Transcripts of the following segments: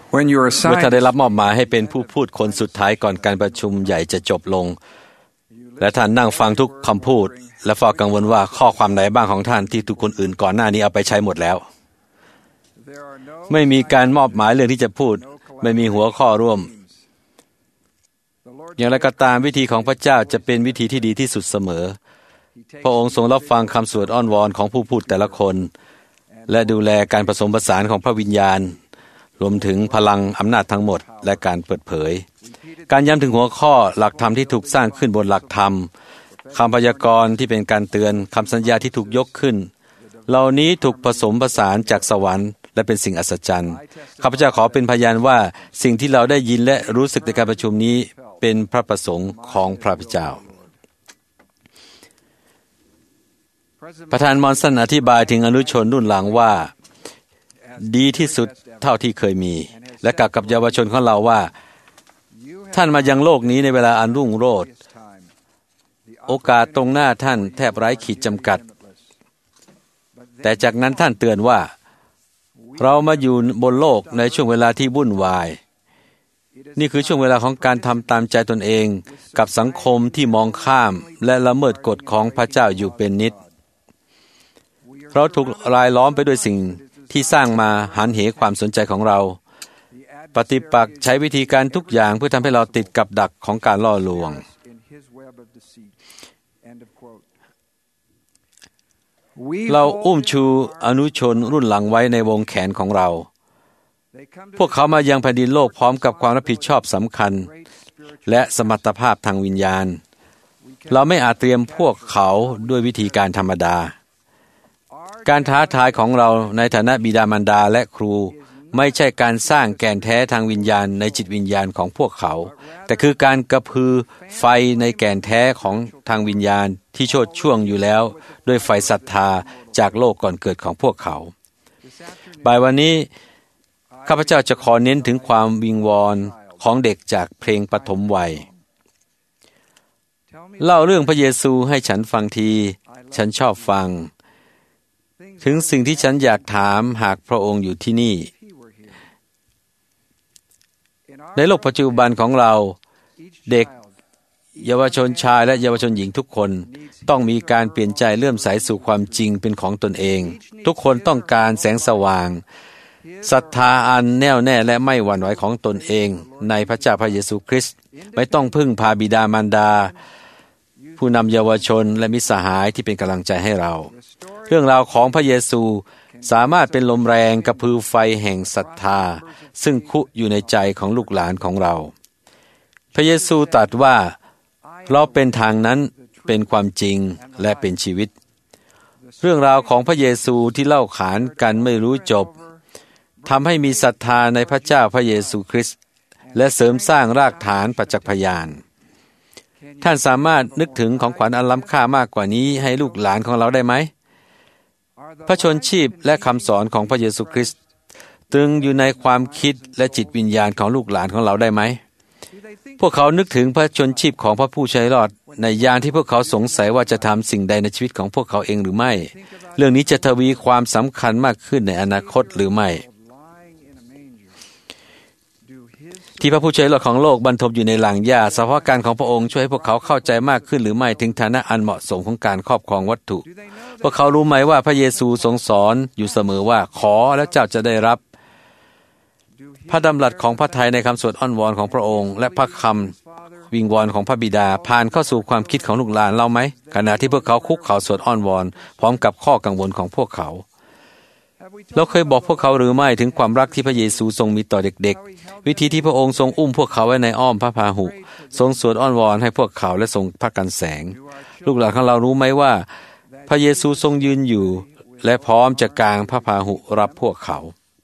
When you are เมื่อท่าน assigned ได้รับมอบหมายให้เป็นผู้พูดคนสุดท้ายก่อนการประชุมใหญ่จะจบลงและท่านนั่งฟังทุกคำพูดและเฝ้ากังวลว่าข้อความไหนบ้างของท่านที่ทุกคนอื่นก่อนหน้านี้เอาไปใช้หมดแล้วไม่มีการมอบหมายเรื่องที่จะพูดไม่มีหัวข้อร่วมอย่างไรก็ตามวิธีของพระเจ้าจะเป็นวิธีที่ดีที่สุดเสมอพระองค์ทรงรับฟังคำสวดอ้อนวอนของผู้พูดแต่ละคนและดูแลการผสมผสานของพระวิญญาณรวมถึงพลังอำนาจทั้งหมดและการเปิดเผยการย้ำถึงหัวข้อหลักธรรมที่ถูกสร้างขึ้นบนหลักธรรมคำพยากรณ์ที่เป็นการเตือนคำสัญญาที่ถูกยกขึ้นเหล่านี้ถูกผสมผสานจากสวรรค์และเป็นสิ่งอัศจรรย์ข้าพเจ้าขอเป็นพยานว่าสิ่งที่เราได้ยินและรู้สึกในการประชุมนี้เป็นพระประสงค์ของพระเจ้าประธานมอนสันอธิบายถึงอนุชนรุ่นหลังว่าดีที่สุดเท่าที่เคยมีและกล่าวกับเยาวชนของเราว่าท่านมายังโลกนี้ในเวลาอันรุ่งโรจน์โอกาสตรงหน้าท่านแทบไร้ขีดจำกัดแต่จากนั้นท่านเตือนว่าเรามาอยู่บนโลกในช่วงเวลาที่วุ่นวายนี่คือช่วงเวลาของการทำตามใจตนเองกับสังคมที่มองข้ามและละเมิดกฎของพระเจ้าอยู่เป็นนิดเราถูกรายล้อมไปด้วยสิ่งที่สร้างมาหันเหความสนใจของเราปฏิปักษ์ใช้วิธีการทุกอย่างเพื่อทำให้เราติดกับดักของการล่อลวงเราอุ้มชูอนุชนรุ่นหลังไว้ในวงแขนของเราพวกเขามายังแผ่นดินโลกพร้อมกับความรับผิดชอบสำคัญและสมรรถภาพทางวิญญาณเราไม่อาจเตรียมพวกเขาด้วยวิธีการธรรมดาการท้าทายของเราในฐานะบิดามารดาและครูไม่ใช่การสร้างแก่นแท้ทางวิญญาณในจิตวิญญาณของพวกเขาแต่คือการกระพือไฟในแก่นแท้ของทางวิญญาณที่โชติช่วงอยู่แล้วด้วยไฟศรัทธาจากโลกก่อนเกิดของพวกเขาบ่ายวันนี้ข้าพเจ้าจะขอเน้นถึงความวิงวอนของเด็กจากเพลงปฐมวัยเล่าเรื่องพระเยซูให้ฉันฟังทีฉันชอบฟังถึงสิ่งที่ฉันอยากถามหากพระองค์อยู่ที่นี่ในโลกปัจจุบันของเราเด็กเยาวชนชายและเยาวชนหญิงทุกคนต้องมีการเปลี่ยนใจเลื่อมใสสู่ความจริงเป็นของตนเองทุกคนต้องการแสงสว่างศรัทธาอันแน่วแน่และไม่หวั่นไหวของตนเองในพระเจ้าพระเยซูคริสต์ไม่ต้องพึ่งพาบิดามารดาผู้นำเยาวชนและมิตรสหายที่เป็นกำลังใจให้เราเรื่องราวของพระเยซูสามารถเป็นลมแรงกระพือไฟแห่งศรัทธาซึ่งคุอยู่ในใจของลูกหลานของเราพระเยซูตรัสว่าเราเป็นทางนั้นเป็นความจริงและเป็นชีวิตเรื่องราวของพระเยซูที่เล่าขานกันไม่รู้จบทำให้มีศรัทธาในพระเจ้าพระเยซูคริสต์และเสริมสร้างรากฐานประจักษ์พยานท่านสามารถนึกถึงของขวัญอันล้ำค่ามากกว่านี้ให้ลูกหลานของเราได้ไหมพระชนชีพและคำสอนของพระเยซูคริสต์ตรึงอยู่ในความคิดและจิตวิญญาณของลูกหลานของเราได้ไหมพวกเขานึกถึงพระชนชีพของพระผู้ช่วยรอดในยามที่พวกเขาสงสัยว่าจะทำสิ่งใดในชีวิตของพวกเขาเองหรือไม่เรื่องนี้จะทวีความสำคัญมากขึ้นในอนาคตหรือไม่ที่พระผู้ช่วยรอดของโลกบรรทมอยู่ในหลังหญ้าสภาวะการของพระองค์ช่วยให้พวกเขาเข้าใจมากขึ้นหรือไม่ถึงฐานะอันเหมาะสมของการครอบครองวัตถุพวกเขารู้ไหมว่าพระเยซูทรงสอนอยู่เสมอว่าขอแล้วเจ้าจะได้รับพระดำรัสของพระทัยในคำสวดอ้อนวอนของพระองค์และพระคำวิงวอนของพระบิดาผ่านเข้าสู่ความคิดของลูกหลานเราไหมขณะที่พวกเขาคุกเข่าสวดอ้อนวอนพร้อมกับข้อกังวลของพวกเขาเราเคยบอกพวกเขาหรือไม่ถึงความรักที่พระเยซูทรงมีต่อเด็กๆวิธีที่พระองค์ทรงอุ้มพวกเขาไว้ในอ้อมพระพาหุทรงสวดอ้อนวอนให้พวกเขาและทรงพระกันแสงลูกหลานของเรารู้ไหมว่าพระเยซูทรงยืนอยู่และพร้อมจะกางพระพาหุรับพวกเขา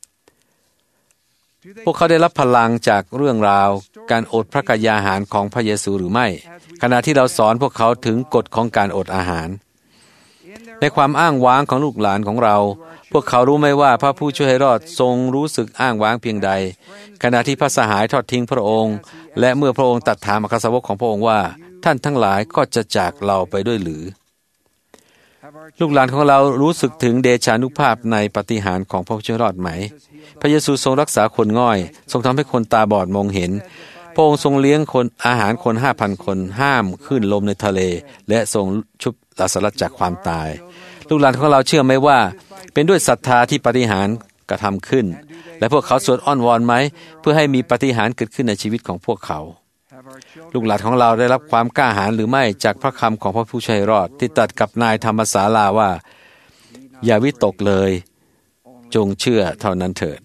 ได้รับพลังจากเรื่องราวการอดพระกยาหารของพระเยซูหรือไม่ขณะที่เราสอนพวกเขาถึงกฎของการอดอาหารในความอ้างว้างของลูกหลานของเราพวกเขารู้ไหมว่าพระผู้ช่วยให้รอดทรงรู้สึกอ้างว้างเพียงใดขณะที่พระสหายทอดทิ้งพระองค์และเมื่อพระองค์ตรัสถามอัครสาวกของพระองค์ว่าท่านทั้งหลายก็จะจากเราไปด้วยหรือลูกหลานของเรารู้สึกถึงเดชานุภาพในปาฏิหาริย์ของพระผู้ช่วยรอดไหมพระเยซูทรงรักษาคนง่อยทรงทำให้คนตาบอดมองเห็นพระองค์ทรงเลี้ยงคนอาหารคน 5,000 คนห้ามคลื่นลมในทะเลและทรงชุบลาซารัสจากความตายลูกหลานของเราเชื่อไหมว่าเป็นด้วยศรัทธาที่ปาฏิหาริย์กระทำขึ้นและพวกเขาสวดอ้อนวอนไหมเพื่อให้มีปาฏิหาริย์เกิดขึ้นในชีวิตของพวกเขาลูกหลานของเราได้รับความกล้าหาญหรือไม่จากพระคำของพระผู้ช่วยรอดที่ตรัสกับนายธรรมศาลาว่าอย่าวิตกเลยจงเชื่อเท่านั้นเถิด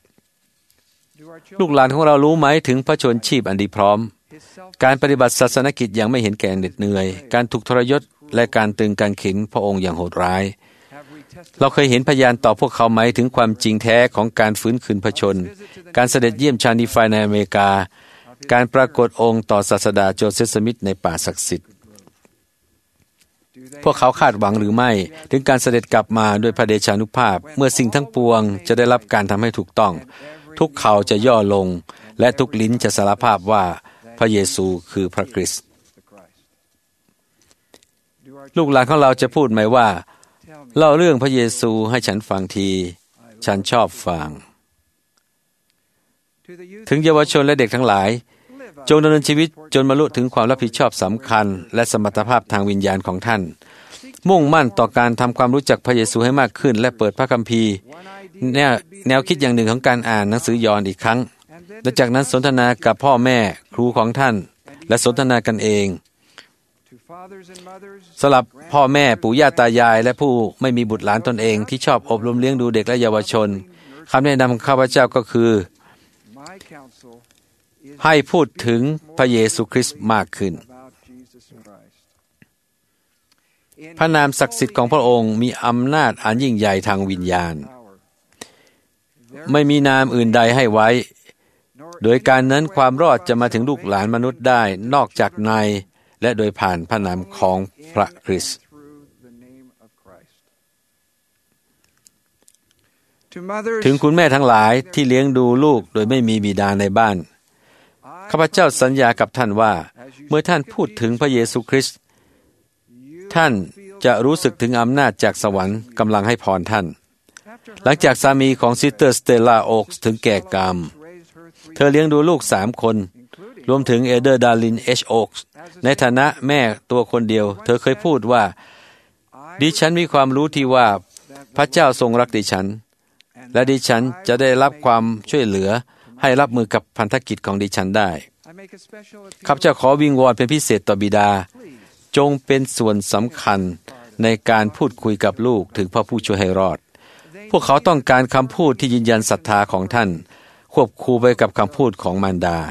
ลูกหลานของเรารู้ไหมถึงพระชนชีพอันดีพร้อมการปฏิบัติศาสนกิจอย่างไม่เห็นแก่เหน็ดเหนื่อยการถูกทรยศและการตึงกางเขนพระองค์อย่างโหดร้ายเราเคยเห็นพยานต่อพวกเขาไหมถึงความจริงแท้ของการฟื้นคืนพระชนการเสด็จเยี่ยมชานีไฟในอเมริกาการปรากฏองค์ต่อศาสดาโจเซฟสมิธในป่าศักดิ์สิทธิ์พวกเขาคาดหวังหรือไม่ถึงการเสด็จกลับมาด้วยพระเดชานุภาพเมื่อสิ่งทั้งปวงจะได้รับการทำให้ถูกต้องทุกเขาจะย่อลงและทุกลิ้นจะสารภาพว่าพระเยซูคือพระคริสต์ลูกหลานของเราจะพูดไหมว่าเล่าเรื่องพระเยซูให้ฉันฟังทีฉันชอบฟังถึงเยาวชนและเด็กทั้งหลายจงดำเนินชีวิตจนบรรลุถึงความรับผิดชอบสำคัญและสมรรถภาพทางวิญญาณของท่านมุ่งมั่นต่อการทำความรู้จักพระเยซูให้มากขึ้นและเปิดพระคัมภีร์แนวคิดอย่างหนึ่งของการอ่านหนังสือยอห์นอีกครั้งและจากนั้นสนทนากับพ่อแม่ครูของท่านและสนทนากันเองสำหรับพ่อแม่ปู่ย่าตายายและผู้ไม่มีบุตรหลานตนเองที่ชอบอบรมเลี้ยงดูเด็กและเยาวชนคำแนะนำของข้าพเจ้าก็คือให้พูดถึงพระเยซูคริสต์มากขึ้นพระนามศักดิ์สิทธิ์ของพระองค์มีอำนาจอันยิ่งใหญ่ทางวิญญาณไม่มีนามอื่นใดให้ไว้โดยการนั้นความรอดจะมาถึงลูกหลานมนุษย์ได้นอกจากในและโดยผ่านพระนามของพระคริสต์ถึงคุณแม่ทั้งหลายที่เลี้ยงดูลูกโดยไม่มีบิดาในบ้านข้าพเจ้าสัญญากับท่านว่าเมื่อท่านพูดถึงพระเยซูคริสต์ท่านจะรู้สึกถึงอำนาจจากสวรรค์กำลังให้พรท่านหลังจากสามีของซิสเตอร์สเตลล่าโอ๊กส์ถึงแก่กรรมเธอเลี้ยงดูลูก3 คนรวมถึงเอเดอร์ดารินเอชโอ๊กส์ในฐานะแม่ตัวคนเดียวเธอเคยพูดว่าดิฉันมีความรู้ที่ว่าพระเจ้าทรงรักดิฉันและดิฉันจะได้รับความช่วยเหลือให้รับมือกับพันธกิจของดิฉันได้ข้าพเจ้าขอวิงวอนเป็นพิเศษต่อบิดาจงเป็นส่วนสำคัญในการพูดคุยกับลูกถึงพระผู้ช่วยให้รอดพวกเขาต้องการคำพูดที่ยืนยันศรัทธาของท่านควบคู่ไปกับคำพูดของมารดา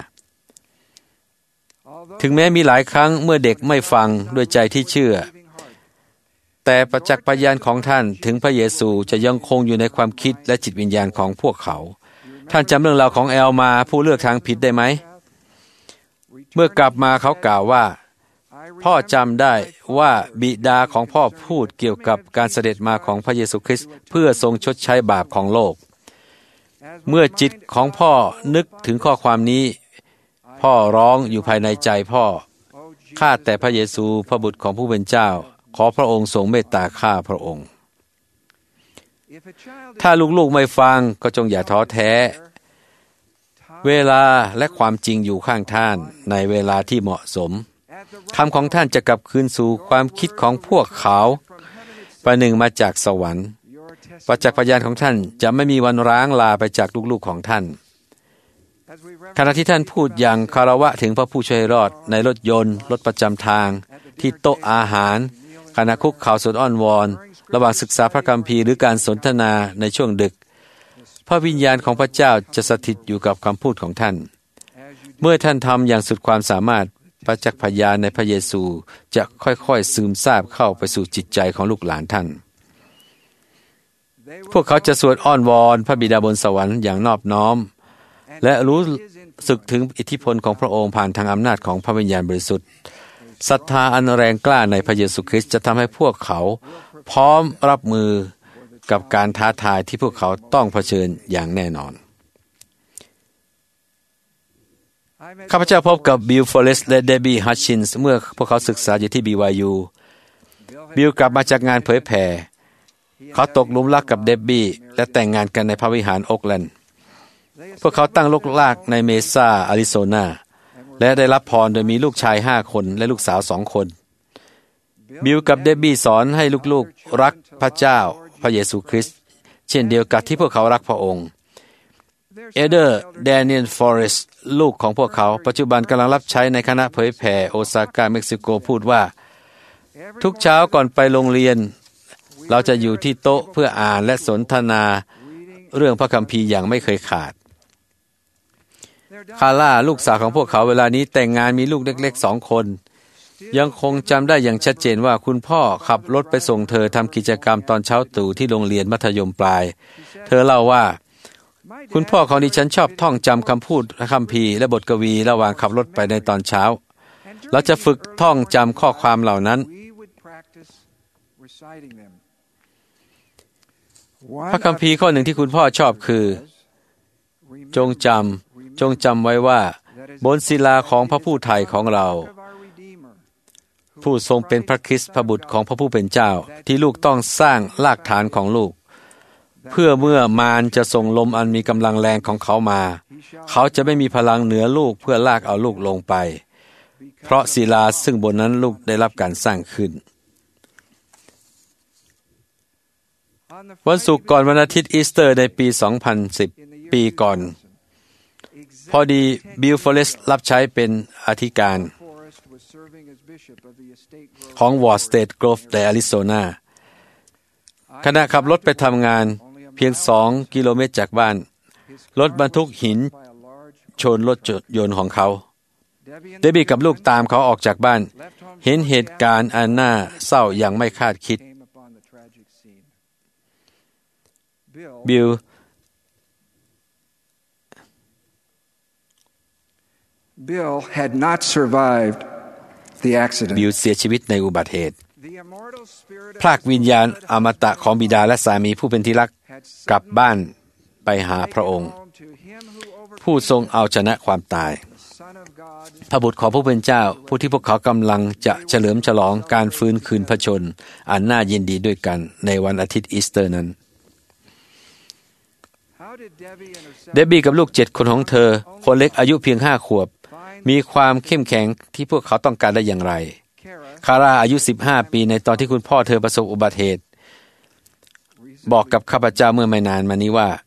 ถึงแม้มีหลายครั้งเมื่อเด็กไม่ฟังด้วยใจที่เชื่อแต่ประจักษ์พยานของท่านถึงพระเยซูจะยังคงอยู่ในความคิดและจิตวิญญาณของพวกเขาท่านจำเรื่องราวของแอลมาผู้เลือกทางผิดได้ไหมเมื่อกลับมาเขากล่าวว่าพ่อจำได้ว่าบิดาของพ่อพูดเกี่ยวกับการเสด็จมาของพระเยซูคริสต์เพื่อทรงชดใช้บาปของโลกเมื่อจิตของพ่อนึกถึงข้อความนี้พ่อร้องอยู่ภายในใจพ่อข้าแต่พระเยซูพระบุตรของผู้เป็นเจ้าขอพระองค์ทรงเมตตาข้าพระองค์ถ้าลูกๆไม่ฟังก็จงอย่าท้อแท้เวลาและความจริงอยู่ข้างท่านในเวลาที่เหมาะสมคำของท่านจะกลับคืนสู่ความคิดของพวกเขาประหนึ่งมาจากสวรรค์ประจักษ์พยานของท่านจะไม่มีวันร้างลาไปจากลูกๆของท่านขณะที่ท่านพูดอย่างคารวะถึงพระผู้ช่วยรอดในรถยนต์รถประจำทางที่โต๊ะอาหารขณะคุกเข่าสวดอ้อนวอนระหว่างศึกษาพระคัมภีร์หรือการสนทนาในช่วงดึกพระวิญญาณของพระเจ้าจะสถิตอยู่กับคำพูดของท่านเมื่อท่านทำอย่างสุดความสามารถประจักษ์พยานในพระเยซูจะค่อยๆซึมซาบเข้าไปสู่จิตใจของลูกหลานท่านพวกเขาจะสวดอ้อนวอนพระบิดาบนสวรรค์อย่างนอบน้อมและรู้สึกถึงอิทธิพลของพระองค์ผ่านทางอำนาจของพระวิญญาณบริสุทธิ์ศรัทธาอันแรงกล้าในพระเยซูคริสต์จะทำให้พวกเขาพร้อมรับมือกับการท้าทายที่พวกเขาต้องเผชิญอย่างแน่นอนข้าพเจ้าพบกับบิล ฟอเรสต์และเดบี้ ฮัตชินส์เมื่อพวกเขาศึกษาอยู่ที่ BYU บิลกลับมาจากงานเผยแผ่เขาตกหลุมรักกับเดบบี้และแต่งงานกันในพระวิหารโอ๊กแลนด์พวกเขาตั้งรกรากในเมซาอาริโซนาและได้รับพรโดยมีลูกชาย5 คนและลูกสาว2 คนบิลกับเดบบี้สอนให้ลูกๆรักพระเจ้าพระเยซูคริสต์เช่นเดียวกับที่พวกเขารักพระองค์เอเดอร์แดเนียลฟอเรสต์ลูกของพวกเขาปัจจุบันกำลังรับใช้ในคณะเผยแผ่โอซาก้าเม็กซิโกพูดว่าทุกเช้าก่อนไปโรงเรียนเราจะอยู่ที่โต๊ะเพื่ออ่านและสนทนาเรื่องพระคัมภีร์อย่างไม่เคยขาดคาร่าลูกสาวของพวกเขาเวลานี้แต่งงานมีลูกเล็กๆ2 คนยังคงจำได้อย่างชัดเจนว่าคุณพ่อขับรถไปส่งเธอทำกิจกรรมตอนเช้าตรู่ที่โรงเรียนมัธยมปลายเธอเล่าว่าคุณพ่อของดิฉันชอบท่องจำคำพูดพระคัมภีร์และบทกวีระหว่างขับรถไปในตอนเช้าเราจะฝึกท่องจำข้อความเหล่านั้นพระคัมภีร์ข้อหนึ่งที่คุณพ่อชอบคือจงจำไว้ว่าบนศิลาของพระผู้ไถ่ของเราผู้ทรงเป็นพระคริสต์พระบุตรของพระผู้เป็นเจ้าที่ลูกต้องสร้างรากฐานของลูกเพื่อเมื่อมารจะส่งลมอันมีกำลังแรงของเขามาเขาจะไม่มีพลังเหนือลูกเพื่อลากเอาลูกลงไปเพราะศิลาซึ่งบนนั้นลูกได้รับการสร้างขึ้นวันศุกร์ก่อนวันอาทิตย์อีสเตอร์ในปี 2010 ปีก่อนพอดีบิลฟอเรสต์รับใช้เป็นอธิการของวอร์สเตทโกรฟในแอริโซนาขณะขับรถไปทำงานเพียง2 กิโลเมตรจากบ้านรถบรรทุกหินชนรถยนต์ของเขาเดบี้กับลูกตามเขาออกจากบ้านเห็นเหตุการณ์อันน่าเศร้าอย่างไม่คาดคิดบิล had not survived the accident. บิลเสียชีวิตในอุบัติเหตุพรากวิญญาณอมตะของบิดาและสามีผู้เป็นที่รักกลับบ้านไปหาพระองค์ผู้ทรงเอาชนะความตายพระบุตรของผู้เป็นเจ้าผู้ที่พวกเขากำลังจะเฉลิมฉลองการฟื้นคืนพระชนอันน่ายินดีด้วยกันในวันอาทิตย์อีสเตอร์นั้นเดบบี้กับลูก7 คนของเธอคนเล็กอายุเพียง5 ขวบมีความเข้มแข็งที่พวกเขาต้องการได้อย่างไรคาร่าอายุ15 ปีในตอนที่คุณพ่อเธอประสบอุบัติเหตุบอกกับข้าพเจ้าเมื่อไม่นานมานี้ว่า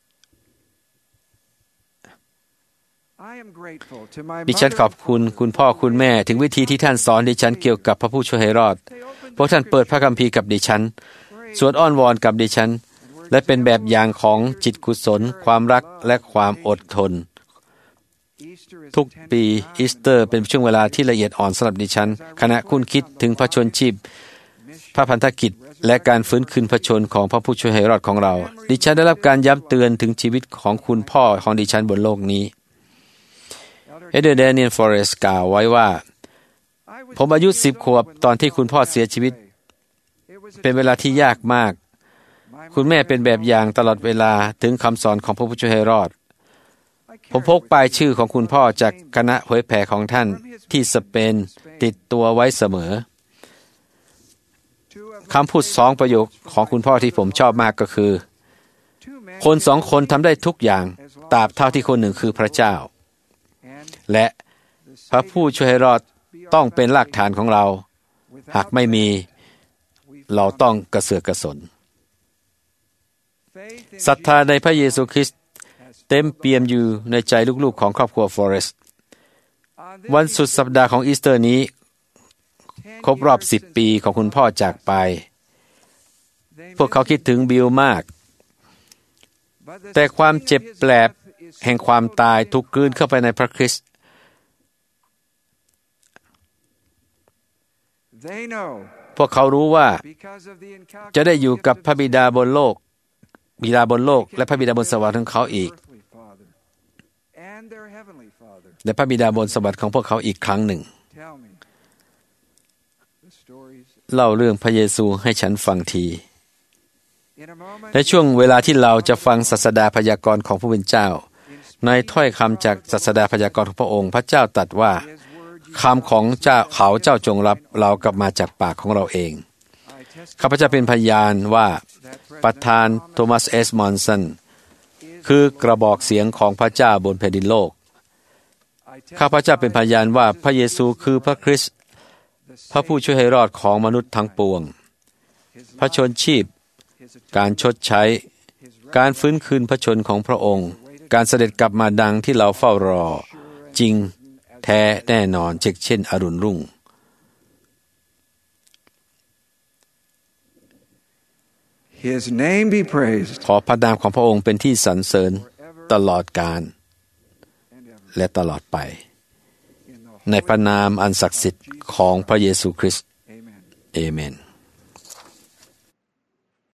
ดิฉันขอบคุณคุณพ่อคุณแม่ถึงวิธีที่ท่านสอนดิฉันเกี่ยวกับพระผู้ช่วยให้รอดพวกท่านเปิดพระคัมภีร์กับดิฉันสวดอ้อนวอนกับดิฉันและเป็นแบบอย่างของจิตกุศลความรักและความอดทนทุกปีอีสเตอร์เป็นช่วงเวลาที่ละเอียดอ่อนสำหรับดิฉันขณะคุณคิดถึงพระชนชีพพระพันธกิจและการฟื้นคืนพระชนของพระผู้ช่วยให้รอดของเราดิฉันได้รับการย้ำเตือนถึงชีวิตของคุณพ่อของดิฉันบนโลกนี้เอเดอร์แดเนียลฟอเรสต์กล่าวไว้ว่าผมอายุ10 ขวบตอนที่คุณพ่อเสียชีวิตเป็นเวลาที่ยากมากคุณแม่เป็นแบบอย่างตลอดเวลาถึงคำสอนของพระผู้ช่วยให้รอดผมพกป้ายชื่อของคุณพ่อจากคณะเผยแผ่ของท่านที่สเปนติดตัวไว้เสมอคำพูด2 ประโยคของคุณพ่อที่ผมชอบมากก็คือคน2 คนทำได้ทุกอย่างตราบเท่าที่คนหนึ่งคือพระเจ้าและพระผู้ช่วยให้รอดต้องเป็นรากฐานของเราหากไม่มีเราต้องกระเสือกกระสนศรัทธาในพระเยซูคริสต์เต็มเปี่ยมอยู่ในใจลูกๆของครอบครัวฟอเรสต์วันสุดสัปดาห์ของอีสเตอร์นี้ครบรอบ10 ปีของคุณพ่อจากไปพวกเขาคิดถึงบิลมากแต่ความเจ็บแปลบแห่งความตายถูกกลืนเข้าไปในพระคริสต์พวกเขารู้ว่าจะได้อยู่กับพระบิดาบนโลกและพระบิดาบนสวรรค์ของเขาอีกและพระบิดาบนสวรรค์ของพวกเขาอีกครั้งหนึ่งเล่าเรื่องพระเยซูให้ฉันฟังทีในช่วงเวลาที่เราจะฟังศาสดาพยากรณ์ของพระผู้เป็นเจ้าในถ้อยคำจากศาสดาพยากรณ์ของพระองค์พระเจ้าตรัสว่าคำของเจ้าเขาเจ้าจงรับเรากลับมาจากปากของเราเองข้าพเจ้าเป็นพยานว่าประธานโทมัส มอนสันคือกระบอกเสียงของพระเจ้าบนแผ่นดินโลกข้าพเจ้าเป็นพยานว่าพระเยซูคือพระคริสต์พระผู้ช่วยให้รอดของมนุษย์ทั้งปวงพระชนชีพการชดใช้การฟื้นคืนพระชนของพระองค์การเสด็จกลับมาดังที่เราเฝ้ารอจริงแท้แน่นอนเช่นอรุณรุ่ง His name be praised ขอพระนามของพระองค์เป็นที่สรรเสริญตลอดกาลและตลอดไปในพระนามอันศักดิ์สิทธิ์ของพระเยซูคริสต์อาเมน